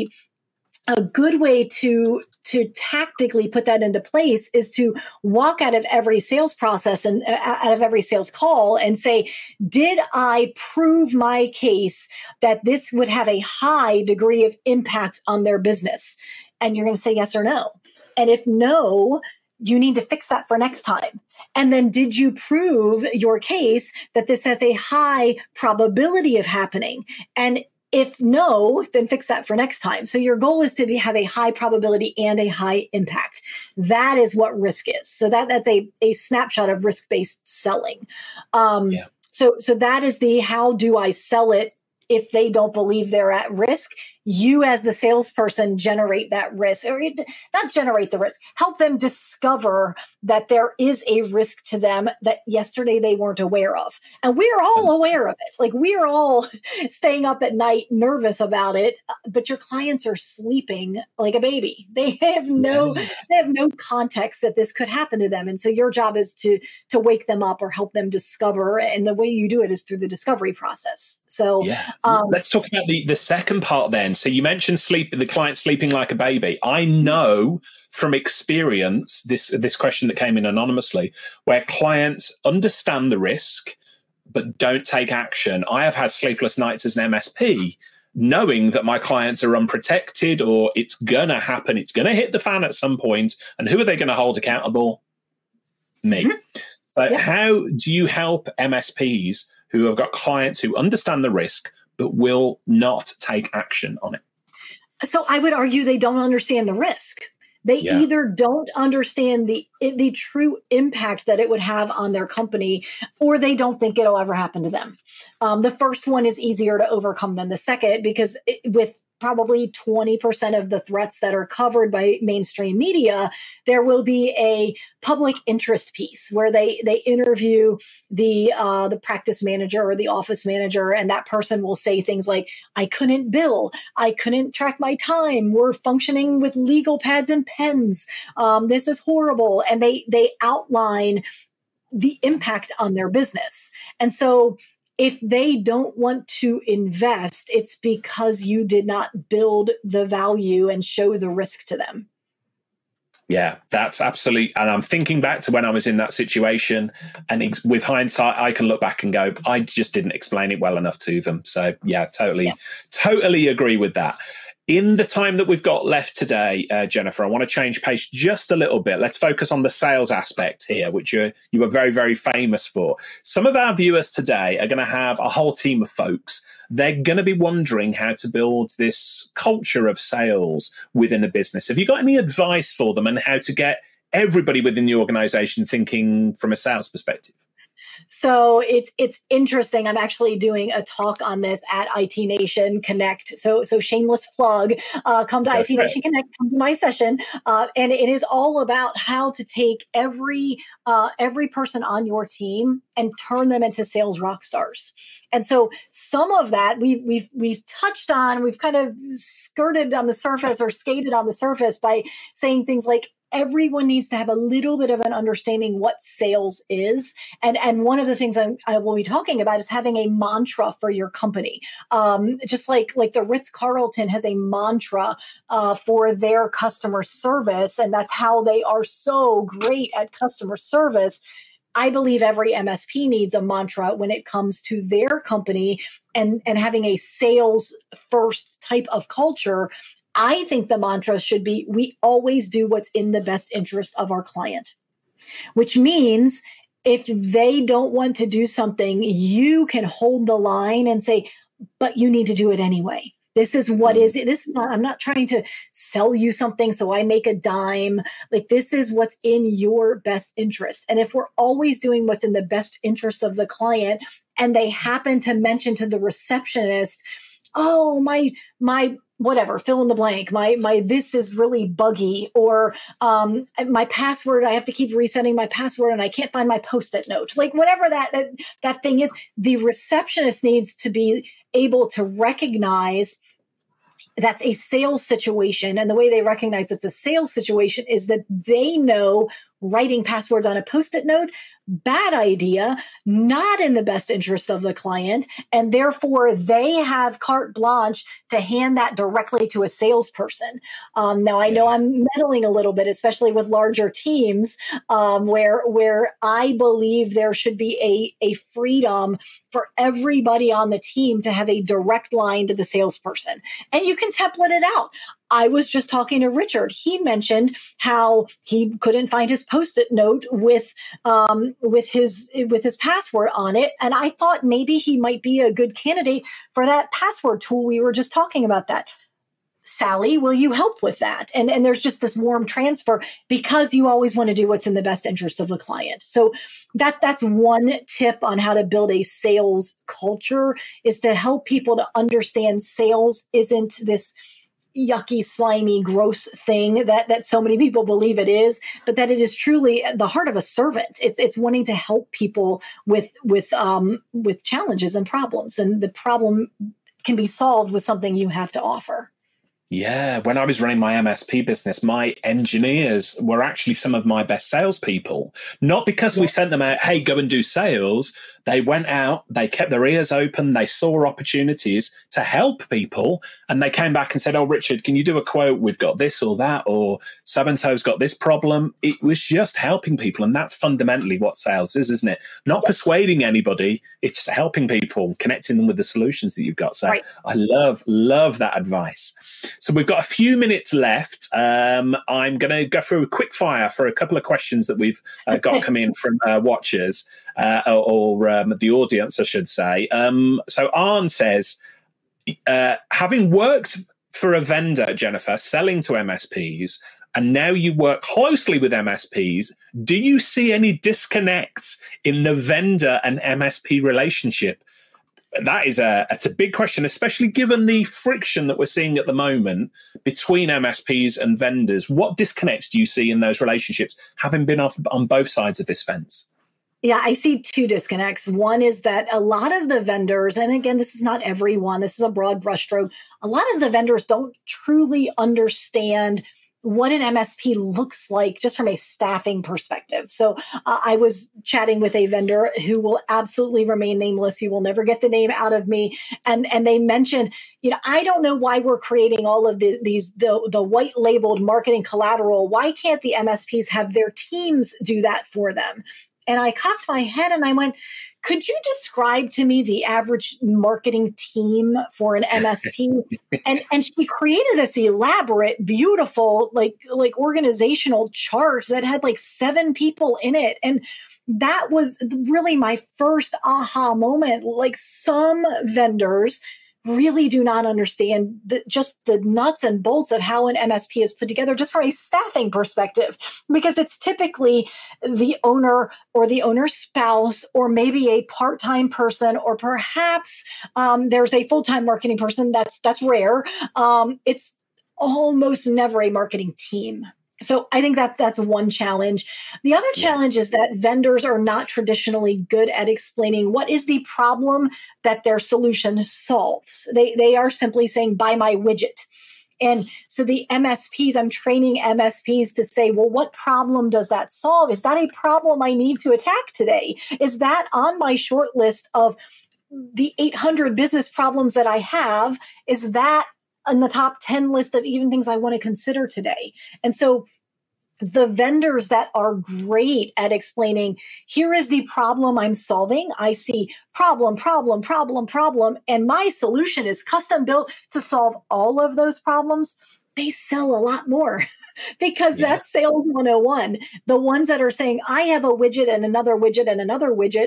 a good way to tactically put that into place is to walk out of every sales process and out of every sales call and say, did I prove my case that this would have a high degree of impact on their business? And you're going to say yes or no. And if no, you need to fix that for next time. And then did you prove your case that this has a high probability of happening? And if no, then fix that for next time. So your goal is to have a high probability and a high impact. That is what risk is. So that's a snapshot of risk-based selling. So that is the how do I sell it if they don't believe they're at risk. You as the salesperson generate that risk, or not generate the risk, help them discover that there is a risk to them that yesterday they weren't aware of. And we are all aware of it. Like we are all staying up at night nervous about it, but your clients are sleeping like a baby. They have no context that this could happen to them. And so your job is to wake them up or help them discover. And the way you do it is through the discovery process. So let's talk about the second part then. So you mentioned the client sleeping like a baby. I know from experience, this question that came in anonymously, where clients understand the risk, but don't take action. I have had sleepless nights as an MSP, knowing that my clients are unprotected or it's going to happen. It's going to hit the fan at some point. And who are they going to hold accountable? Me. So how do you help MSPs who have got clients who understand the risk, but will not take action on it? So I would argue they don't understand the risk. They either don't understand the true impact that it would have on their company, or they don't think it'll ever happen to them. The first one is easier to overcome than the second, because with probably 20% of the threats that are covered by mainstream media, there will be a public interest piece where they interview the practice manager or the office manager, and that person will say things like, I couldn't bill, I couldn't track my time, we're functioning with legal pads and pens, this is horrible. And they outline the impact on their business. And so if they don't want to invest, it's because you did not build the value and show the risk to them. Yeah, that's absolutely. And I'm thinking back to when I was in that situation, and with hindsight, I can look back and go, I just didn't explain it well enough to them. So yeah, totally agree with that. In the time that we've got left today, Jennifer, I want to change pace just a little bit. Let's focus on the sales aspect here, which you are very, very famous for. Some of our viewers today are going to have a whole team of folks. They're going to be wondering how to build this culture of sales within a business. Have you got any advice for them on how to get everybody within the organization thinking from a sales perspective? So it's interesting. I'm actually doing a talk on this at IT Nation Connect. So shameless plug. Come to That's IT right. Nation Connect. Come to my session, and it is all about how to take every person on your team and turn them into sales rock stars. And so some of that we've touched on. We've kind of skirted on the surface or skated on the surface by saying things like, everyone needs to have a little bit of an understanding what sales is. And one of the things I will be talking about is having a mantra for your company. Just like the Ritz-Carlton has a mantra for their customer service, and that's how they are so great at customer service. I believe every MSP needs a mantra when it comes to their company and having a sales first type of culture. I think the mantra should be, we always do what's in the best interest of our client, which means if they don't want to do something, you can hold the line and say, but you need to do it anyway. This is what is it. This is not, I'm not trying to sell you something so I make a dime. Like, this is what's in your best interest. And if we're always doing what's in the best interest of the client, and they happen to mention to the receptionist, oh, my whatever, fill in the blank, my this is really buggy, or my password, I have to keep resetting my password and I can't find my Post-it note. Like, whatever that thing is, the receptionist needs to be able to recognize that's a sales situation. And the way they recognize it's a sales situation is that they know writing passwords on a Post-it note, bad idea, not in the best interest of the client. And therefore, they have carte blanche to hand that directly to a salesperson. Now, I know I'm meddling a little bit, especially with larger teams, where I believe there should be a freedom for everybody on the team to have a direct line to the salesperson. And you can template it out. I was just talking to Richard. He mentioned how he couldn't find his Post-it note with his password on it, and I thought maybe he might be a good candidate for that password tool we were just talking about. That, Sally, will you help with that? And there's just this warm transfer because you always want to do what's in the best interest of the client. So that's one tip on how to build a sales culture, is to help people to understand sales isn't this yucky, slimy, gross thing that so many people believe it is, but that it is truly the heart of a servant. It's wanting to help people with challenges and problems, and the problem can be solved with something you have to offer. Yeah, when I was running my MSP business, my engineers were actually some of my best salespeople. Not because we sent them out, hey, go and do sales. They went out, they kept their ears open, they saw opportunities to help people, and they came back and said, oh, Richard, can you do a quote? We've got this or that, or so-and-so's got this problem. It was just helping people, and that's fundamentally what sales is, isn't it? Not persuading anybody, it's just helping people, connecting them with the solutions that you've got. So I love that advice. So we've got a few minutes left. I'm going to go through a quick fire for a couple of questions that we've got come in from watchers or the audience, I should say. So Arn says, having worked for a vendor, Jennifer, selling to MSPs, and now you work closely with MSPs, do you see any disconnects in the vendor and MSP relationship? That is it's a big question, especially given the friction that we're seeing at the moment between MSPs and vendors. What disconnects do you see in those relationships, having been on both sides of this fence? Yeah, I see two disconnects. One is that a lot of the vendors, and again, this is not everyone, this is a broad brushstroke, a lot of the vendors don't truly understand what an MSP looks like just from a staffing perspective. So I was chatting with a vendor who will absolutely remain nameless. You will never get the name out of me. And they mentioned, I don't know why we're creating all of the white labeled marketing collateral. Why can't the MSPs have their teams do that for them? And I cocked my head and I went, could you describe to me the average marketing team for an MSP? and she created this elaborate, beautiful, like organizational chart that had like 7 people in it. And that was really my first aha moment. Like, some vendors really do not understand just the nuts and bolts of how an MSP is put together, just from a staffing perspective, because it's typically the owner or the owner's spouse, or maybe a part-time person, or perhaps there's a full-time marketing person. That's rare. It's almost never a marketing team. So I think that's one challenge. The other challenge is that vendors are not traditionally good at explaining what is the problem that their solution solves. They are simply saying, buy my widget. And so the MSPs, I'm training MSPs to say, well, what problem does that solve? Is that a problem I need to attack today? Is that on my short list of the 800 business problems that I have? Is that on the top 10 list of even things I want to consider today? And so the vendors that are great at explaining, here is the problem I'm solving. I see problem, and my solution is custom built to solve all of those problems. They sell a lot more because that's sales 101. The ones that are saying, I have a widget and another widget and another widget,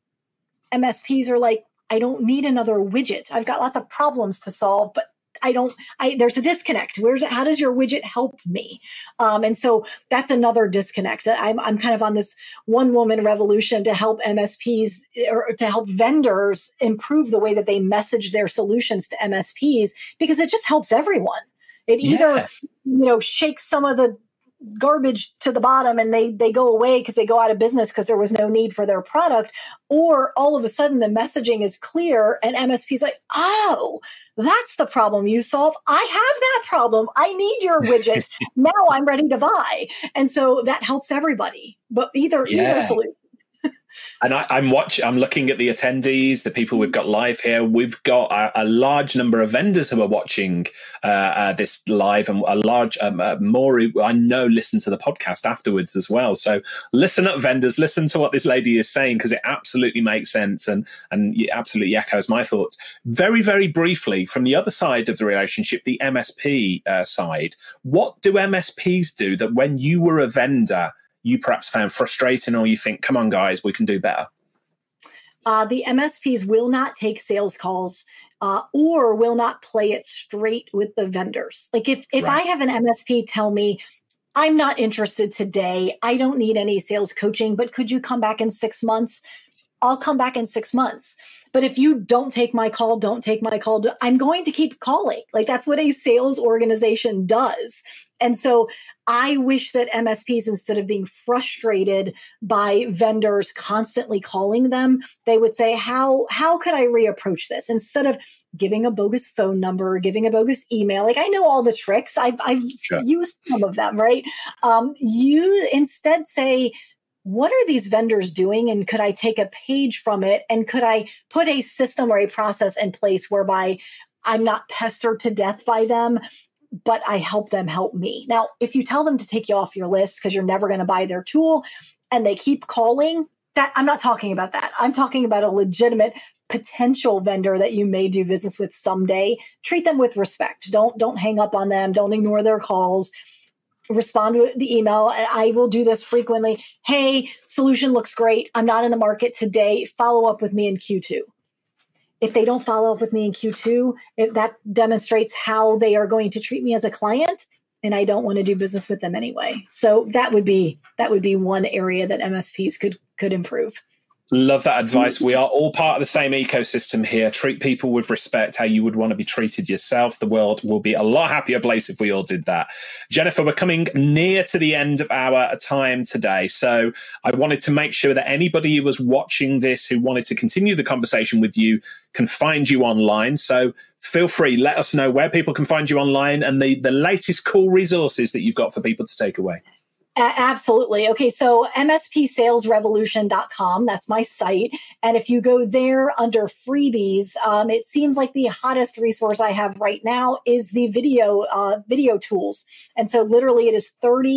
MSPs are like, I don't need another widget. I've got lots of problems to solve, but there's a disconnect. How does your widget help me? And so that's another disconnect. I'm kind of on this one woman revolution to help MSPs, or to help vendors improve the way that they message their solutions to MSPs, because it just helps everyone. It either, shakes some of the garbage to the bottom and they go away because they go out of business because there was no need for their product, or all of a sudden the messaging is clear and MSP's like, oh, that's the problem you solve. I have that problem. I need your widget. Now I'm ready to buy. And so that helps everybody, but either solution. And I'm looking at the attendees, the people we've got live here. We've got a large number of vendors who are watching this live, and a large more who I know listen to the podcast afterwards as well. So listen up, vendors, listen to what this lady is saying, because it absolutely makes sense and it absolutely echoes my thoughts. Very, very briefly, from the other side of the relationship, the MSP side, what do MSPs do that when you were a vendor you perhaps found frustrating, or you think, come on, guys, we can do better? The MSPs will not take sales calls or will not play it straight with the vendors. Like if I have an MSP tell me, I'm not interested today, I don't need any sales coaching, but could you come back in 6 months? I'll come back in 6 months. But if you don't take my call, I'm going to keep calling. Like that's what a sales organization does. And so I wish that MSPs, instead of being frustrated by vendors constantly calling them, they would say, how could I reapproach this? Instead of giving a bogus phone number, giving a bogus email. Like I know all the tricks. I've used some of them, right? You instead say, what are these vendors doing? And could I take a page from it? And could I put a system or a process in place whereby I'm not pestered to death by them, but I help them help me? Now, if you tell them to take you off your list because you're never going to buy their tool and they keep calling, that I'm not talking about that. I'm talking about a legitimate potential vendor that you may do business with someday. Treat them with respect. Don't hang up on them. Don't ignore their calls. Respond to the email. And I will do this frequently. Hey, solution looks great. I'm not in the market today. Follow up with me in Q2. If they don't follow up with me in Q2, that demonstrates how they are going to treat me as a client, and I don't want to do business with them anyway. So that would be one area that MSPs could improve. Love that advice. We are all part of the same ecosystem here. Treat people with respect, how you would want to be treated yourself. The world will be a lot happier place if we all did that. Jennifer, we're coming near to the end of our time today. So I wanted to make sure that anybody who was watching this who wanted to continue the conversation with you can find you online. So feel free, let us know where people can find you online and the latest cool resources that you've got for people to take away. Absolutely. Okay. So mspsalesrevolution.com, that's my site. And if you go there under freebies, it seems like the hottest resource I have right now is the video tools. And so literally it is 30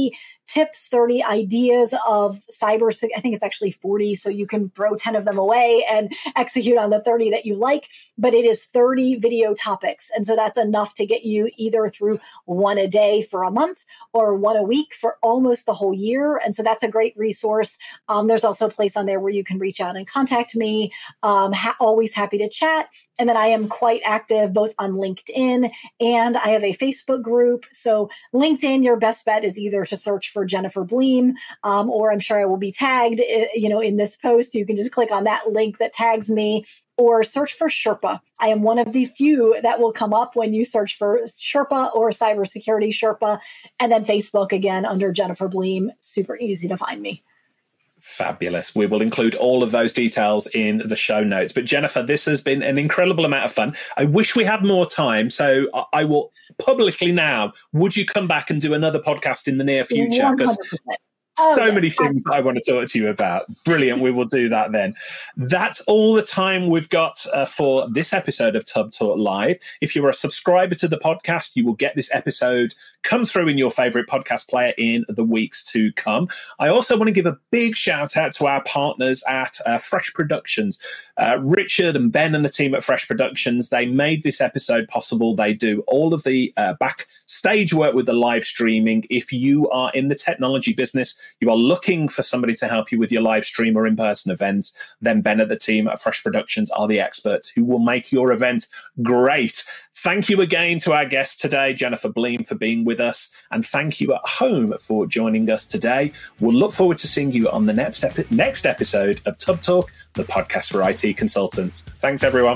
tips, 30 ideas of cyber. I think it's actually 40, so you can throw 10 of them away and execute on the 30 that you like. But it is 30 video topics. And so that's enough to get you either through one a day for a month or one a week for almost the whole year. And so that's a great resource. There's also a place on there where you can reach out and contact me. Always happy to chat. And then I am quite active both on LinkedIn and I have a Facebook group. So LinkedIn, your best bet is either to search for Jennifer Bleem, or I'm sure I will be tagged, in this post. You can just click on that link that tags me, or search for Sherpa. I am one of the few that will come up when you search for Sherpa or cybersecurity Sherpa. And then Facebook again under Jennifer Bleem. Super easy to find me. Fabulous. We will include all of those details in the show notes. But Jennifer, this has been an incredible amount of fun. I wish we had more time. So I will publicly now, would you come back and do another podcast in the near future? 100%. Many things that I want to talk to you about. Brilliant. We will do that then. That's all the time we've got for this episode of Tub Talk Live. If you're a subscriber to the podcast, you will get this episode come through in your favorite podcast player in the weeks to come. I also want to give a big shout out to our partners at Fresh Productions. Richard and Ben and the team at Fresh Productions, they made this episode possible. They do all of the backstage work with the live streaming. If you are in the technology business, you are looking for somebody to help you with your live stream or in-person events, then Ben and the team at Fresh Productions are the experts who will make your event great. Thank you again to our guest today, Jennifer Bleem, for being with us. And thank you at home for joining us today. We'll look forward to seeing you on the next episode of Tub Talk, the podcast for IT consultants. Thanks, everyone.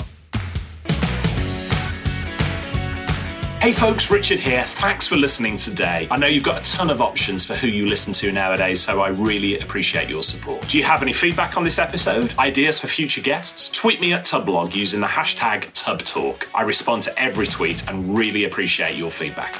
Hey folks, Richard here. Thanks for listening today. I know you've got a ton of options for who you listen to nowadays, so I really appreciate your support. Do you have any feedback on this episode? Ideas for future guests? Tweet me at Tublog using the hashtag TubTalk. I respond to every tweet and really appreciate your feedback.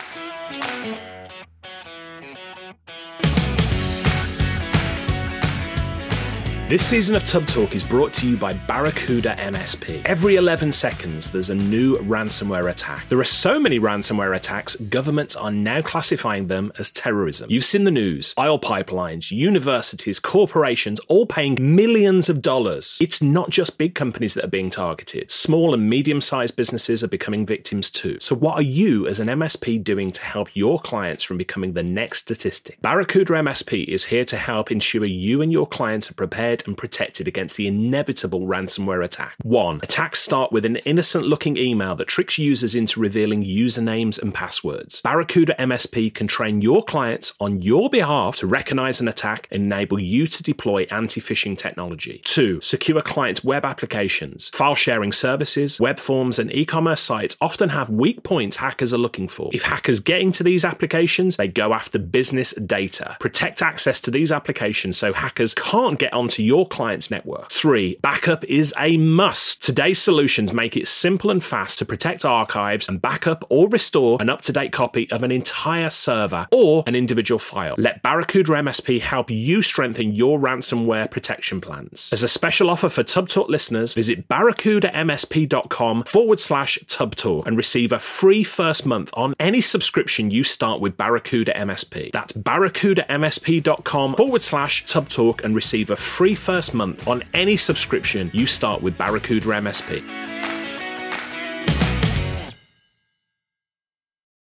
This season of Tub Talk is brought to you by Barracuda MSP. Every 11 seconds, there's a new ransomware attack. There are so many ransomware attacks, governments are now classifying them as terrorism. You've seen the news. Oil pipelines, universities, corporations, all paying millions of dollars. It's not just big companies that are being targeted. Small and medium-sized businesses are becoming victims too. So what are you as an MSP doing to help your clients from becoming the next statistic? Barracuda MSP is here to help ensure you and your clients are prepared and protected against the inevitable ransomware attack. 1. Attacks start with an innocent-looking email that tricks users into revealing usernames and passwords. Barracuda MSP can train your clients on your behalf to recognize an attack and enable you to deploy anti-phishing technology. 2. Secure clients' web applications. File sharing services, web forms, and e-commerce sites often have weak points hackers are looking for. If hackers get into these applications, they go after business data. Protect access to these applications so hackers can't get onto your client's network. 3. Backup is a must. Today's solutions make it simple and fast to protect archives and backup or restore an up-to-date copy of an entire server or an individual file. Let Barracuda MSP help you strengthen your ransomware protection plans. As a special offer for Tub Talk listeners, visit barracudamsp.com/TubTalk and receive a free first month on any subscription you start with Barracuda MSP. That's barracudamsp.com/TubTalk and receive a free first month on any subscription you start with Barracuda MSP.